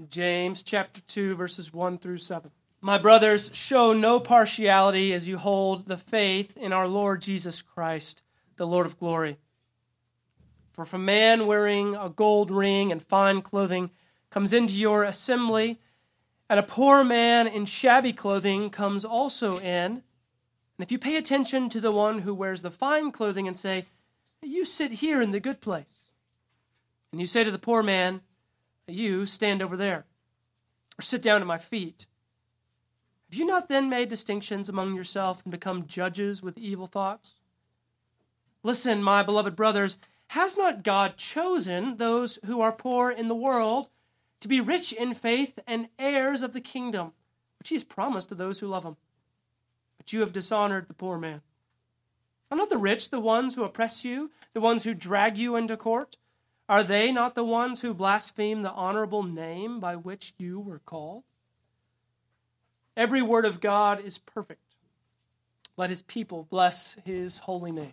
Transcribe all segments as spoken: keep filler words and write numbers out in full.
James chapter two, verses one through seven. My brothers, show no partiality as you hold the faith in our Lord Jesus Christ, the Lord of glory. For if a man wearing a gold ring and fine clothing comes into your assembly, and a poor man in shabby clothing comes also in, and if you pay attention to the one who wears the fine clothing and say, "You sit here in the good place," and you say to the poor man, "You stand over there," or "Sit down at my feet," have you not then made distinctions among yourself and become judges with evil thoughts? Listen, my beloved brothers, has not God chosen those who are poor in the world to be rich in faith and heirs of the kingdom, which he has promised to those who love him? But you have dishonored the poor man. Are not the rich the ones who oppress you, the ones who drag you into court? Are they not the ones who blaspheme the honorable name by which you were called? Every word of God is perfect. Let his people bless his holy name.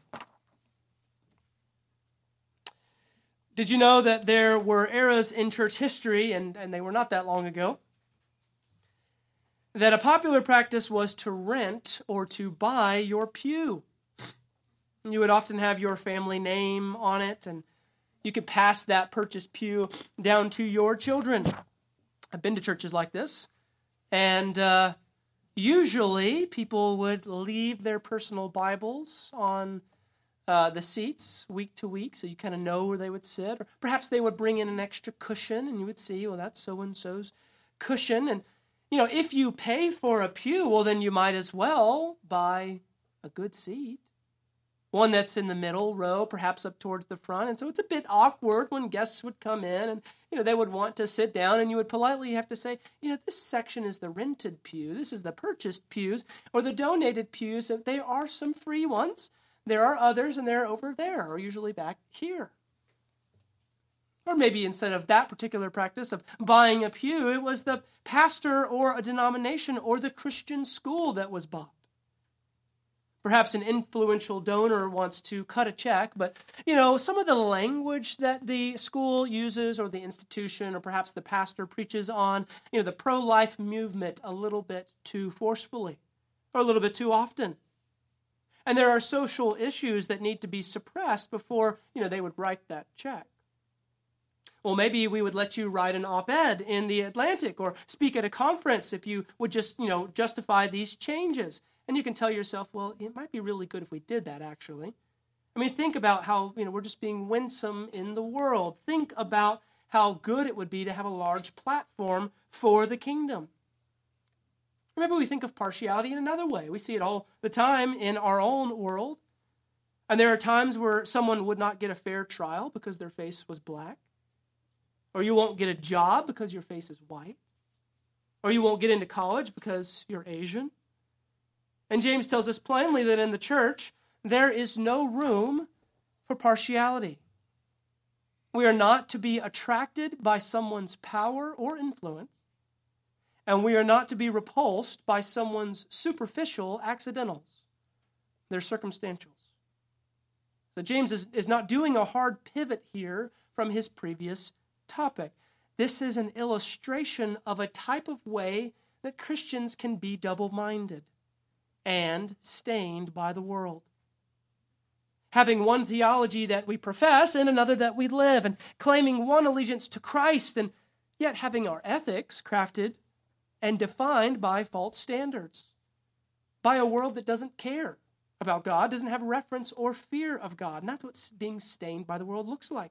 Did you know that there were eras in church history, and, and they were not that long ago, that a popular practice was to rent or to buy your pew? You would often have your family name on it, and you could pass that purchased pew down to your children. I've been to churches like this, and uh, usually people would leave their personal Bibles on uh, the seats week to week, so you kind of know where they would sit. Or perhaps they would bring in an extra cushion, and you would see, well, that's so-and-so's cushion. And, you know, if you pay for a pew, well, then you might as well buy a good seat. One that's in the middle row, perhaps up towards the front. And so it's a bit awkward when guests would come in and, you know, they would want to sit down, and you would politely have to say, you know, this section is the rented pew. This is the purchased pews or the donated pews. There are some free ones. There are others, and they're over there, or usually back here. Or maybe instead of that particular practice of buying a pew, it was the pastor or a denomination or the Christian school that was bought. Perhaps an influential donor wants to cut a check, but, you know, some of the language that the school uses or the institution or perhaps the pastor preaches on, you know, the pro-life movement a little bit too forcefully or a little bit too often. And there are social issues that need to be suppressed before, you know, they would write that check. Well, maybe we would let you write an op-ed in the Atlantic or speak at a conference if you would just, you know, justify these changes. And you can tell yourself, well, it might be really good if we did that, actually. I mean, think about how, you know, we're just being winsome in the world. Think about how good it would be to have a large platform for the kingdom. Or maybe we think of partiality in another way. We see it all the time in our own world. And there are times where someone would not get a fair trial because their face was black. Or you won't get a job because your face is white. Or you won't get into college because you're Asian. And James tells us plainly that in the church, there is no room for partiality. We are not to be attracted by someone's power or influence, and we are not to be repulsed by someone's superficial accidentals, their circumstantials. So James is, is not doing a hard pivot here from his previous topic. This is an illustration of a type of way that Christians can be double-minded and stained by the world. Having one theology that we profess and another that we live, and claiming one allegiance to Christ, and yet having our ethics crafted and defined by false standards, by a world that doesn't care about God, doesn't have reference or fear of God. And that's what being stained by the world looks like.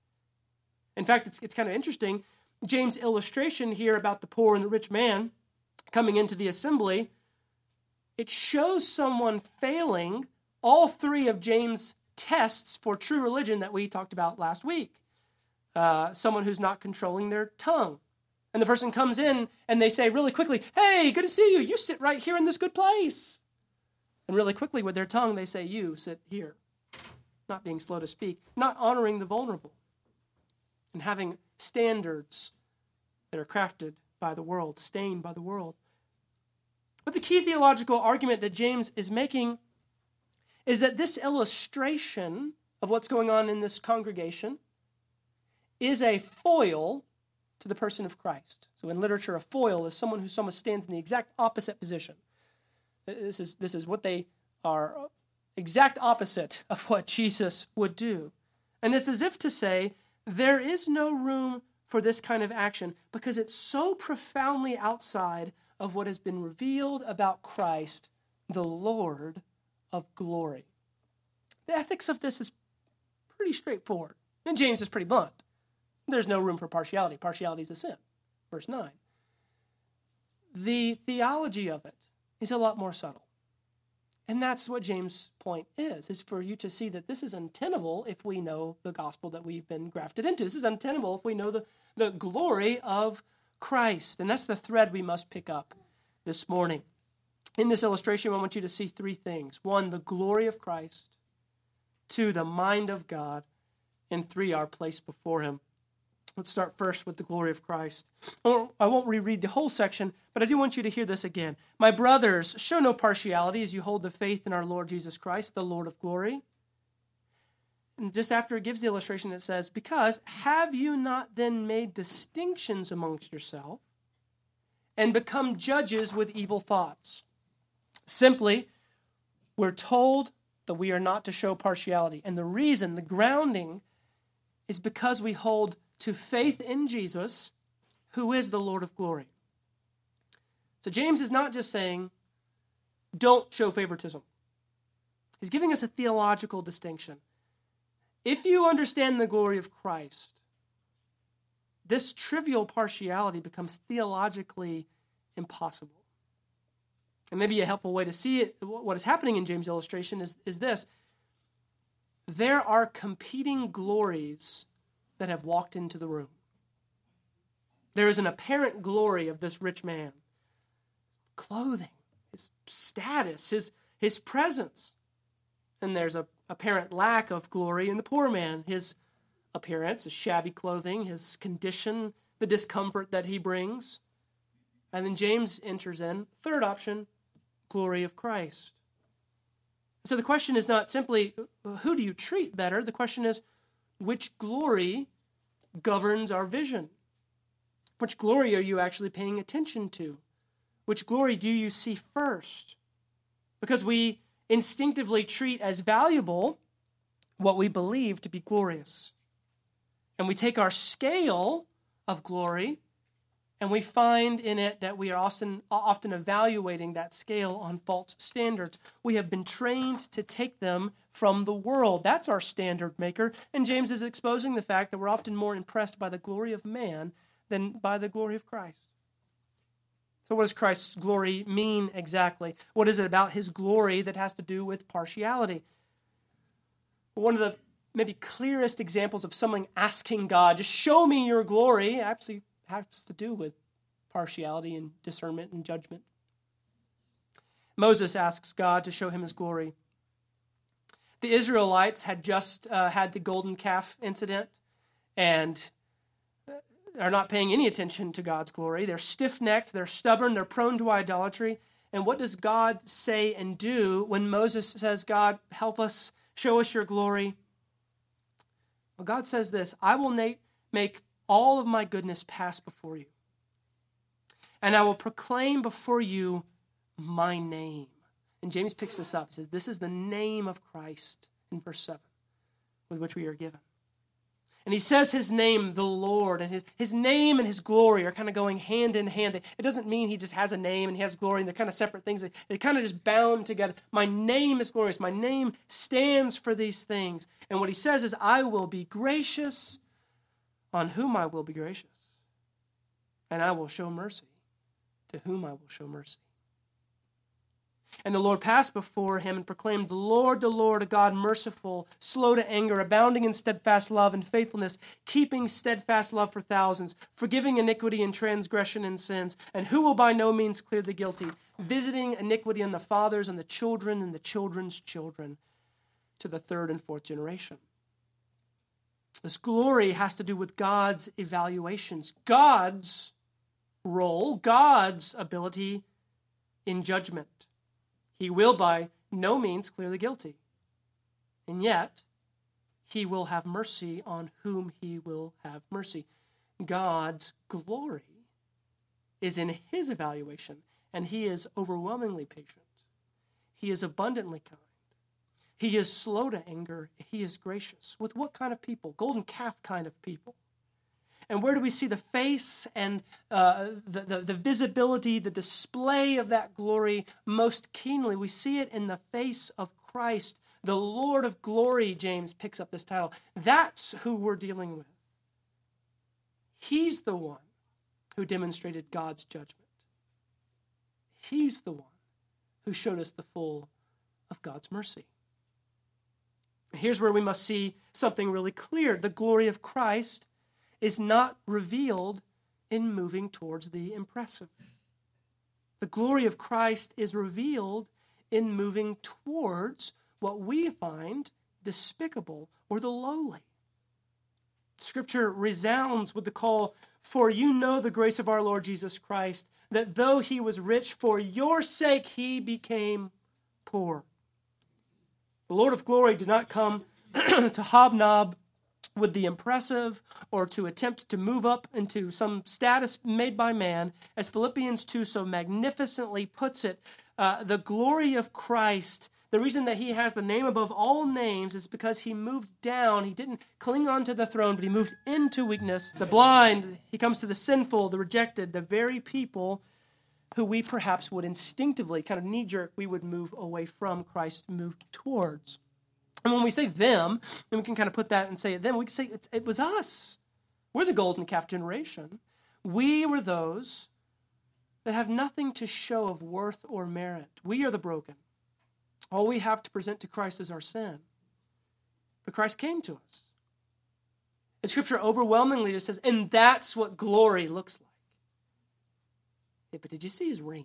In fact, it's, it's kind of interesting. James' illustration here about the poor and the rich man coming into the assembly, it shows someone failing all three of James' tests for true religion that we talked about last week. Uh, someone who's not controlling their tongue. And the person comes in and they say really quickly, "Hey, good to see you. You sit right here in this good place." And really quickly with their tongue, they say, "You sit here." Not being slow to speak, not honoring the vulnerable, and having standards that are crafted by the world, stained by the world. But the key theological argument that James is making is that this illustration of what's going on in this congregation is a foil to the person of Christ. So in literature, a foil is someone who someone stands in the exact opposite position. This is, this is what they are, exact opposite of what Jesus would do. And it's as if to say, there is no room for this kind of action because it's so profoundly outside of what has been revealed about Christ, the Lord of glory. The ethics of this is pretty straightforward. And James is pretty blunt. There's no room for partiality. Partiality is a sin. Verse nine. The theology of it is a lot more subtle. And that's what James' point is, is for you to see that this is untenable if we know the gospel that we've been grafted into. This is untenable if we know the, the glory of Christ. And that's the thread we must pick up this morning. In this illustration, I want you to see three things. One, the glory of Christ. Two, the mind of God. And three, our place before him. Let's start first with the glory of Christ. I won't reread the whole section, but I do want you to hear this again. My brothers, show no partiality as you hold the faith in our Lord Jesus Christ, the Lord of glory. And just after it gives the illustration, it says, because have you not then made distinctions amongst yourself and become judges with evil thoughts? Simply, we're told that we are not to show partiality. And the reason, the grounding, is because we hold to faith in Jesus, who is the Lord of glory. So James is not just saying, don't show favoritism. He's giving us a theological distinction. If you understand the glory of Christ, this trivial partiality becomes theologically impossible. And maybe a helpful way to see it, what is happening in James' illustration is, is this. There are competing glories that have walked into the room. There is an apparent glory of this rich man. Clothing, his status, his, his presence. And there's a apparent lack of glory in the poor man. His appearance, his shabby clothing, his condition, the discomfort that he brings. And then James enters in, third option, glory of Christ. So the question is not simply, who do you treat better? The question is, which glory governs our vision? Which glory are you actually paying attention to? Which glory do you see first? Because we instinctively treat as valuable what we believe to be glorious. And we take our scale of glory and we find in it that we are often, often evaluating that scale on false standards. We have been trained to take them from the world. That's our standard maker. And James is exposing the fact that we're often more impressed by the glory of man than by the glory of Christ. So what does Christ's glory mean exactly? What is it about his glory that has to do with partiality? One of the maybe clearest examples of someone asking God, just show me your glory, actually has to do with partiality and discernment and judgment. Moses asks God to show him his glory. The Israelites had just uh, had the golden calf incident and are not paying any attention to God's glory. They're stiff-necked, they're stubborn, they're prone to idolatry. And what does God say and do when Moses says, God, help us, show us your glory? Well, God says this, I will make all of my goodness pass before you. And I will proclaim before you my name. And James picks this up. He says, this is the name of Christ in verse seven, with which we are given. And he says his name, the Lord, and his, his name and his glory are kind of going hand in hand. It doesn't mean he just has a name and he has glory, and they're kind of separate things. They're kind of just bound together. My name is glorious. My name stands for these things. And what he says is, I will be gracious on whom I will be gracious, and I will show mercy to whom I will show mercy. And the Lord passed before him and proclaimed, the Lord, the Lord, a God merciful, slow to anger, abounding in steadfast love and faithfulness, keeping steadfast love for thousands, forgiving iniquity and transgression and sins, and who will by no means clear the guilty, visiting iniquity on the fathers and the children and the children's children to the third and fourth generation. This glory has to do with God's evaluations, God's role, God's ability in judgment. He will by no means clear the guilty. And yet, he will have mercy on whom he will have mercy. God's glory is in his evaluation, and he is overwhelmingly patient. He is abundantly kind. He is slow to anger. He is gracious. With what kind of people? Golden calf kind of people. And where do we see the face and uh, the, the, the visibility, the display of that glory most keenly? We see it in the face of Christ, the Lord of glory. James picks up this title. That's who we're dealing with. He's the one who demonstrated God's judgment. He's the one who showed us the full of God's mercy. Here's where we must see something really clear. The glory of Christ is not revealed in moving towards the impressive. The glory of Christ is revealed in moving towards what we find despicable or the lowly. Scripture resounds with the call, "For you know the grace of our Lord Jesus Christ, that though he was rich, for your sake he became poor." The Lord of glory did not come to hobnob with the impressive or to attempt to move up into some status made by man. As Philippians two so magnificently puts it, uh, the glory of Christ, the reason that he has the name above all names is because he moved down. He didn't cling on to the throne, but he moved into weakness. The blind, he comes to the sinful, the rejected, the very people who we perhaps would instinctively, kind of knee-jerk, we would move away from, Christ moved towards. And when we say them, then we can kind of put that and say it them. We can say it, it was us. We're the golden calf generation. We were those that have nothing to show of worth or merit. We are the broken. All we have to present to Christ is our sin. But Christ came to us. And Scripture overwhelmingly just says, and that's what glory looks like. Yeah, but did you see his rings?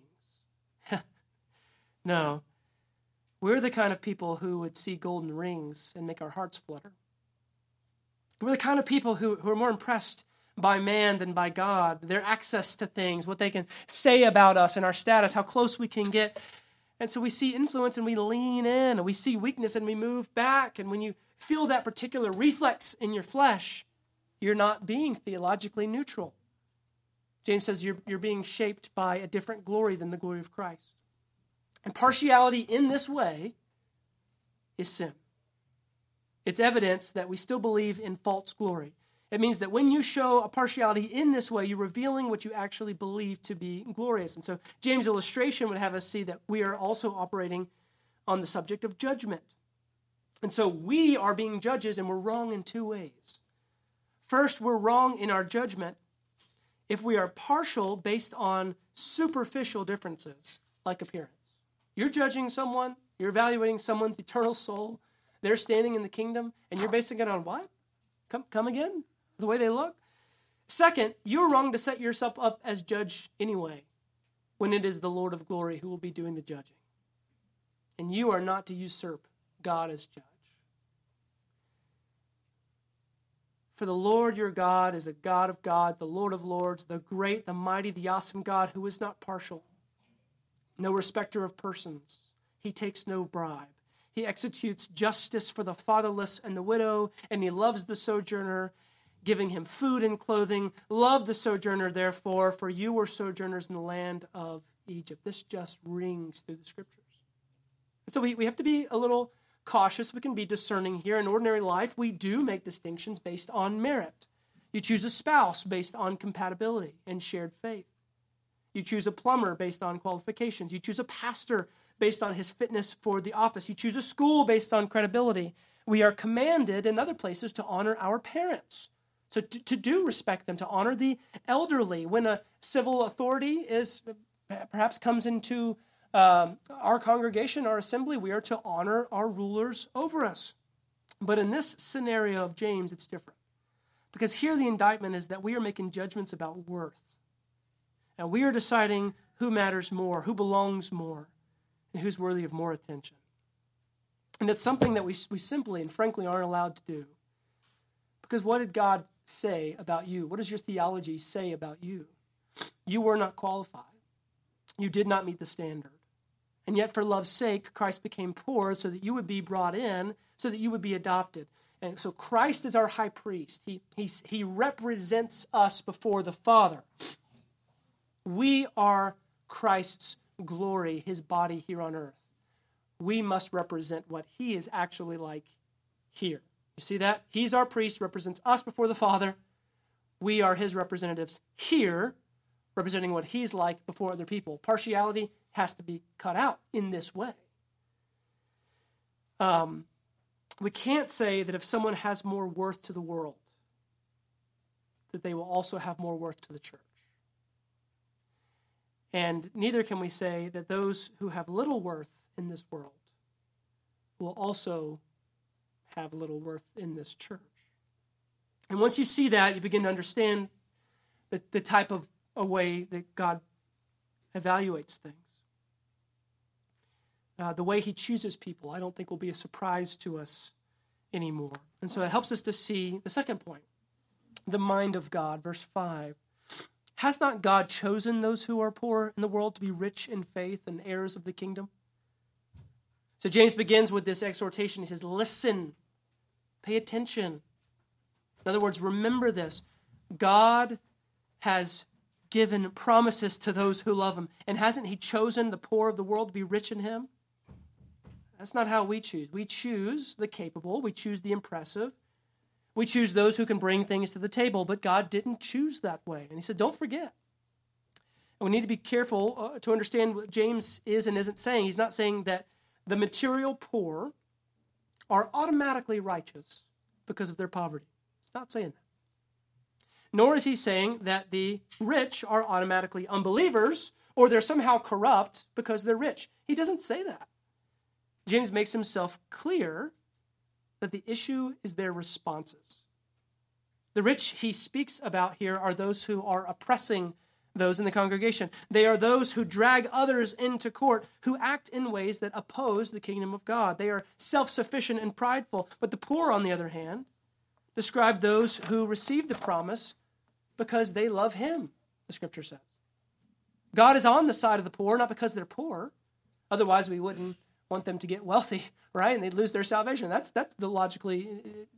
No. We're the kind of people who would see golden rings and make our hearts flutter. We're the kind of people who, who are more impressed by man than by God, their access to things, what they can say about us and our status, how close we can get. And so we see influence and we lean in, and we see weakness and we move back. And when you feel that particular reflex in your flesh, you're not being theologically neutral. James says you're, you're being shaped by a different glory than the glory of Christ. And partiality in this way is sin. It's evidence that we still believe in false glory. It means that when you show a partiality in this way, you're revealing what you actually believe to be glorious. And so James' illustration would have us see that we are also operating on the subject of judgment. And so we are being judges, and we're wrong in two ways. First, we're wrong in our judgment if we are partial based on superficial differences like appearance. You're judging someone, you're evaluating someone's eternal soul, they're standing in the kingdom, and you're basing it on what? Come, come again? The way they look? Second, you're wrong to set yourself up as judge anyway, when it is the Lord of glory who will be doing the judging. And you are not to usurp God as judge. For the Lord your God is a God of gods, the Lord of lords, the great, the mighty, the awesome God who is not partial, no respecter of persons. He takes no bribe. He executes justice for the fatherless and the widow, and he loves the sojourner, giving him food and clothing. Love the sojourner, therefore, for you were sojourners in the land of Egypt. This just rings through the Scriptures. And so we, we have to be a little cautious. We can be discerning here. In ordinary life, we do make distinctions based on merit. You choose a spouse based on compatibility and shared faith. You choose a plumber based on qualifications. You choose a pastor based on his fitness for the office. You choose a school based on credibility. We are commanded in other places to honor our parents. So to, to do respect them, to honor the elderly. When a civil authority is perhaps comes into um, our congregation, our assembly, we are to honor our rulers over us. But in this scenario of James, it's different. Because here the indictment is that we are making judgments about worth. And we are deciding who matters more, who belongs more, and who's worthy of more attention. And it's something that we, we simply and frankly aren't allowed to do. Because what did God say about you? What does your theology say about you? You were not qualified. You did not meet the standard. And yet for love's sake, Christ became poor so that you would be brought in, so that you would be adopted. And so Christ is our high priest. He, he's, he represents us before the Father. We are Christ's glory, his body here on earth. We must represent what he is actually like here. You see that? He's our priest, represents us before the Father. We are his representatives here, representing what he's like before other people. Partiality has to be cut out in this way. Um, we can't say that if someone has more worth to the world, that they will also have more worth to the church. And neither can we say that those who have little worth in this world will also have little worth in this church. And once you see that, you begin to understand the, the type of a way that God evaluates things. Uh, the way he chooses people, I don't think will be a surprise to us anymore. And so it helps us to see the second point, the mind of God. Verse five, has not God chosen those who are poor in the world to be rich in faith and heirs of the kingdom? So James begins with this exhortation. He says, listen, pay attention. In other words, remember this. God has given promises to those who love him. And hasn't he chosen the poor of the world to be rich in him? That's not how we choose. We choose the capable. We choose the impressive. We choose those who can bring things to the table. But God didn't choose that way. And he said, don't forget. And we need to be careful uh, to understand what James is and isn't saying. He's not saying that the material poor are automatically righteous because of their poverty. He's not saying that. Nor is he saying that the rich are automatically unbelievers or they're somehow corrupt because they're rich. He doesn't say that. James makes himself clear that the issue is their responses. The rich he speaks about here are those who are oppressing those in the congregation. They are those who drag others into court, who act in ways that oppose the kingdom of God. They are self-sufficient and prideful. But the poor, on the other hand, describe those who receive the promise because they love him, the scripture says. God is on the side of the poor, not because they're poor. Otherwise, we wouldn't want them to get wealthy, right? And they'd lose their salvation. That's that's the logically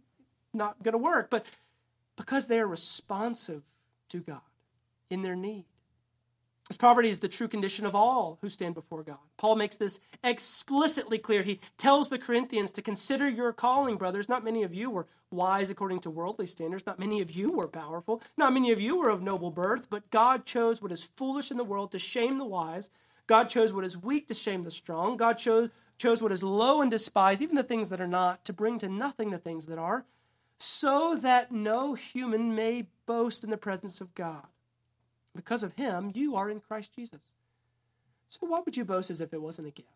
not going to work. But because they are responsive to God in their need. As poverty is the true condition of all who stand before God. Paul makes this explicitly clear. He tells the Corinthians to consider your calling, brothers. Not many of you were wise according to worldly standards. Not many of you were powerful. Not many of you were of noble birth. But God chose what is foolish in the world to shame the wise. God chose what is weak to shame the strong. God chose, chose what is low and despised, even the things that are not, to bring to nothing the things that are, so that no human may boast in the presence of God. Because of him, you are in Christ Jesus. So why would you boast as if it wasn't a gift?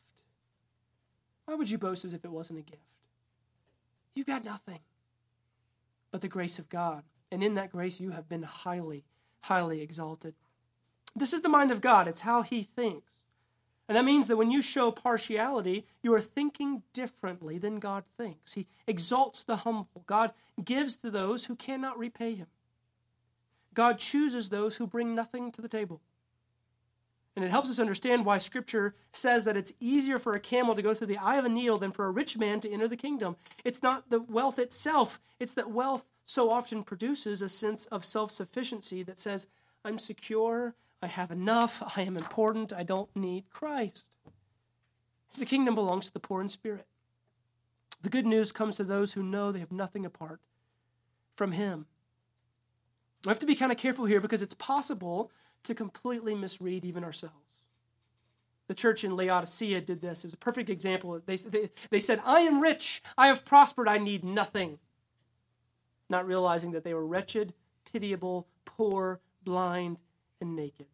Why would you boast as if it wasn't a gift? You got nothing but the grace of God. And in that grace, you have been highly, highly exalted. This is the mind of God. It's how he thinks. And that means that when you show partiality, you are thinking differently than God thinks. He exalts the humble. God gives to those who cannot repay him. God chooses those who bring nothing to the table. And it helps us understand why Scripture says that it's easier for a camel to go through the eye of a needle than for a rich man to enter the kingdom. It's not the wealth itself. It's that wealth so often produces a sense of self-sufficiency that says, I'm secure, I have enough, I am important, I don't need Christ. The kingdom belongs to the poor in spirit. The good news comes to those who know they have nothing apart from him. We have to be kind of careful here because it's possible to completely misread even ourselves. The church in Laodicea did this. It's a perfect example. They, they, they said, I am rich, I have prospered, I need nothing. Not realizing that they were wretched, pitiable, poor, blind, and naked.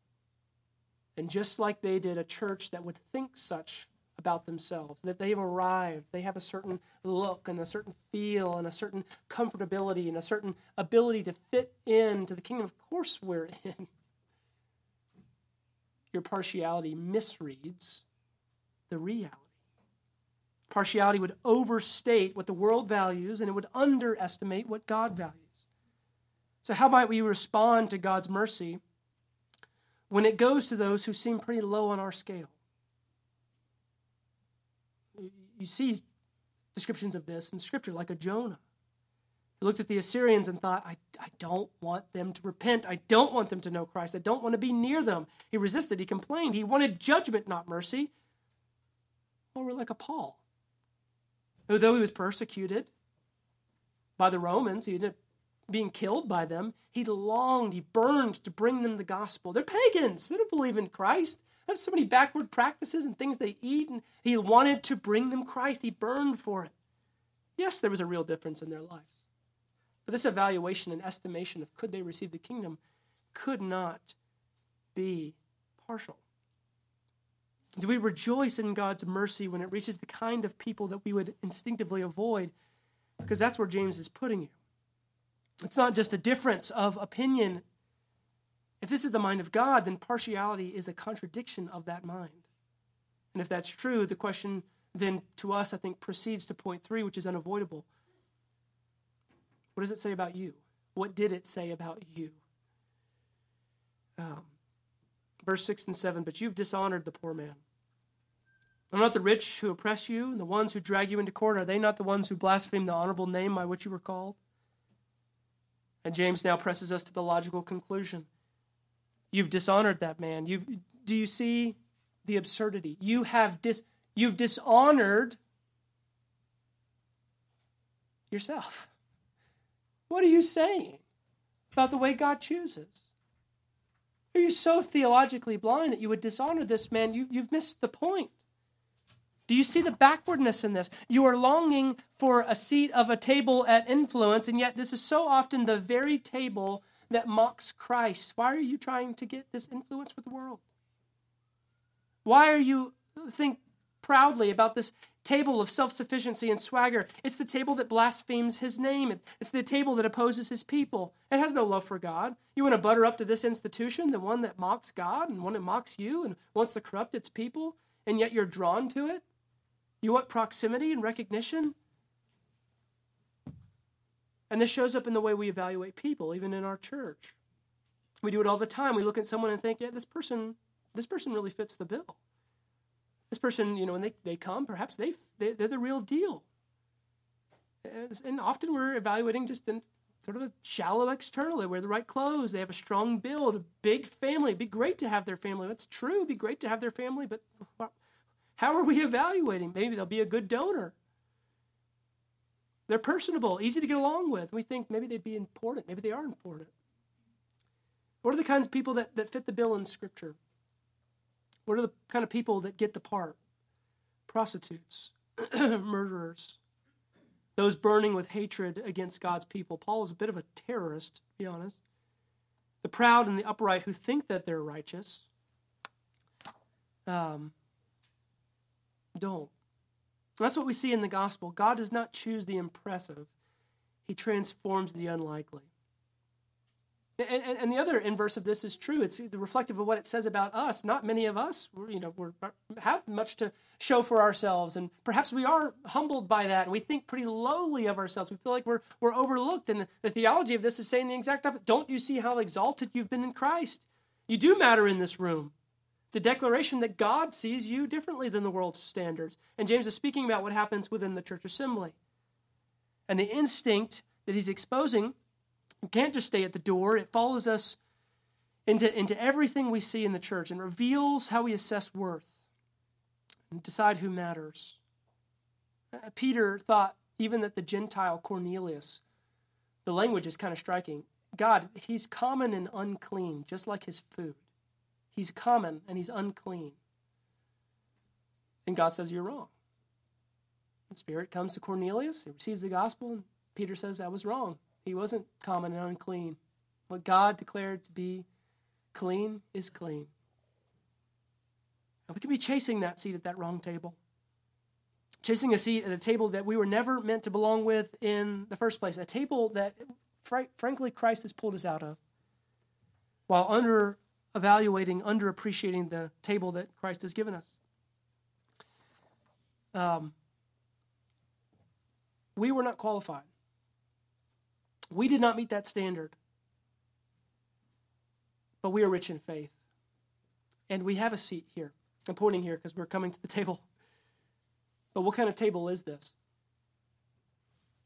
And just like they did, a church that would think such about themselves, that they've arrived, they have a certain look and a certain feel and a certain comfortability and a certain ability to fit into the kingdom. Of course we're in. Your partiality misreads the reality. Partiality would overstate what the world values and it would underestimate what God values. So how might we respond to God's mercy when it goes to those who seem pretty low on our scale? You see descriptions of this in Scripture, like a Jonah. He looked at the Assyrians and thought, I, I don't want them to repent. I don't want them to know Christ. I don't want to be near them. He resisted. He complained. He wanted judgment, not mercy. Or we're like a Paul, who, though he was persecuted by the Romans, he ended up being killed by them, he longed, he burned to bring them the gospel. They're pagans. They don't believe in Christ. They have so many backward practices and things they eat, and he wanted to bring them Christ. He burned for it. Yes, there was a real difference in their lives. But this evaluation and estimation of could they receive the kingdom could not be partial. Do we rejoice in God's mercy when it reaches the kind of people that we would instinctively avoid? Because that's where James is putting you. It's not just a difference of opinion. If this is the mind of God, then partiality is a contradiction of that mind. And if that's true, the question then to us, I think, proceeds to point three, which is unavoidable. What does it say about you? What did it say about you? Um, verse six and seven, but you've dishonored the poor man. Are not the rich who oppress you, and the ones who drag you into court, are they not the ones who blaspheme the honorable name by which you were called? And James now presses us to the logical conclusion. You've dishonored that man. You've, do you see the absurdity? You have dis, you've dishonored yourself. What are you saying about the way God chooses? Are you so theologically blind that you would dishonor this man? You, you've missed the point. Do you see the backwardness in this? You are longing for a seat of a table at influence, and yet this is so often the very table that mocks Christ. Why are you trying to get this influence with the world? Why are you think proudly about this table of self-sufficiency and swagger? It's the table that blasphemes his name. It's the table that opposes his people. It has no love for God. You want to butter up to this institution, the one that mocks God and one that mocks you and wants to corrupt its people, and yet you're drawn to it? You want proximity and recognition? And this shows up in the way we evaluate people, even in our church. We do it all the time. We look at someone and think, yeah, this person, this person really fits the bill. This person, you know, when they, they come, perhaps they, they, they're the real deal. And often we're evaluating just in sort of a shallow external. They wear the right clothes. They have a strong build, a big family. It'd be great to have their family. That's true. It'd be great to have their family, but how are we evaluating? Maybe they'll be a good donor. They're personable, easy to get along with. We think maybe they'd be important. Maybe they are important. What are the kinds of people that, that fit the bill in Scripture? What are the kind of people that get the part? Prostitutes, murderers, those burning with hatred against God's people. Paul is a bit of a terrorist, to be honest. The proud and the upright who think that they're righteous. Um... Don't. That's what we see in the gospel. God does not choose the impressive. He transforms the unlikely. And, and, and the other inverse of this is true. It's reflective of what it says about us. Not many of us, you know, we're, have much to show for ourselves, and perhaps we are humbled by that, and we think pretty lowly of ourselves. We feel like we're we're overlooked, and the, the theology of this is saying the exact opposite. Don't you see how exalted you've been in Christ? You do matter in this room. It's a declaration that God sees you differently than the world's standards. And James is speaking about what happens within the church assembly. And the instinct that he's exposing can't just stay at the door. It follows us into, into everything we see in the church and reveals how we assess worth and decide who matters. Uh, Peter thought even that the Gentile Cornelius, the language is kind of striking. God, he's common and unclean, just like his food. He's common and he's unclean. And God says, you're wrong. The Spirit comes to Cornelius, he receives the gospel, and Peter says, I was wrong. He wasn't common and unclean. What God declared to be clean is clean. And we can be chasing that seat at that wrong table. Chasing a seat at a table that we were never meant to belong with in the first place. A table that, fr- frankly, Christ has pulled us out of. While under evaluating, underappreciating the table that Christ has given us. Um, we were not qualified. We did not meet that standard. But we are rich in faith. And we have a seat here. I'm pointing here because we're coming to the table. But what kind of table is this?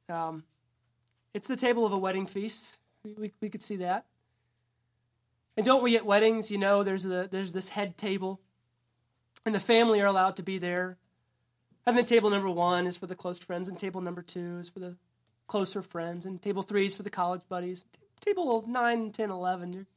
Um, it's the table of a wedding feast. We, we, we could see that. And don't we at weddings, you know, there's a, there's this head table, and the family are allowed to be there. And then table number one is for the close friends, and table number two is for the closer friends, and table three is for the college buddies. Table nine, ten, eleven, your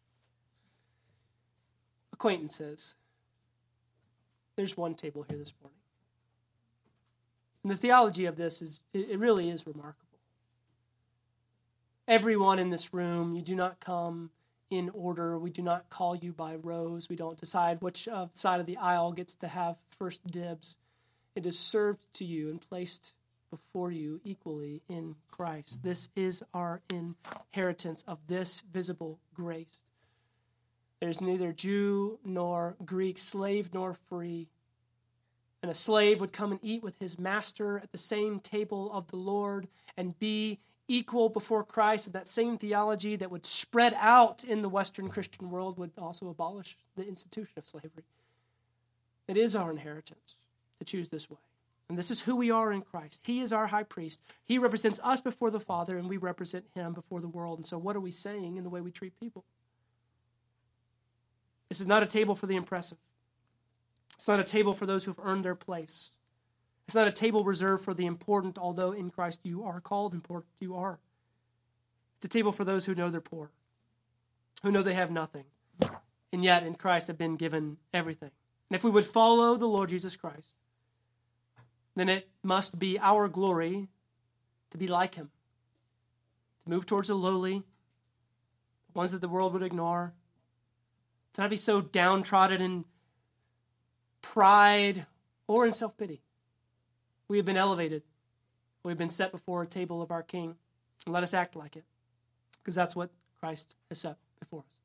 acquaintances. There's one table here this morning. And the theology of this is, it really is remarkable. Everyone in this room, you do not come in order. We do not call you by rows. We don't decide which uh, side of the aisle gets to have first dibs. It is served to you and placed before you equally in Christ. This is our inheritance of this visible grace. There's neither Jew nor Greek, slave nor free. And a slave would come and eat with his master at the same table of the Lord and be equal before Christ. And that same theology that would spread out in the Western Christian world would also abolish the institution of slavery. It is our inheritance to choose this way. And this is who we are in Christ. He is our high priest. He represents us before the Father, and we represent him before the world. And so what are we saying in the way we treat people? This is not a table for the impressive. It's not a table for those who've earned their place. It's not a table reserved for the important, although in Christ you are called important. You are. It's a table for those who know they're poor, who know they have nothing, and yet in Christ have been given everything. And if we would follow the Lord Jesus Christ, then it must be our glory to be like him, to move towards the lowly, the ones that the world would ignore, to not be so downtrodden in pride or in self-pity. We have been elevated. We've been set before a table of our King. And let us act like it, because that's what Christ has set before us.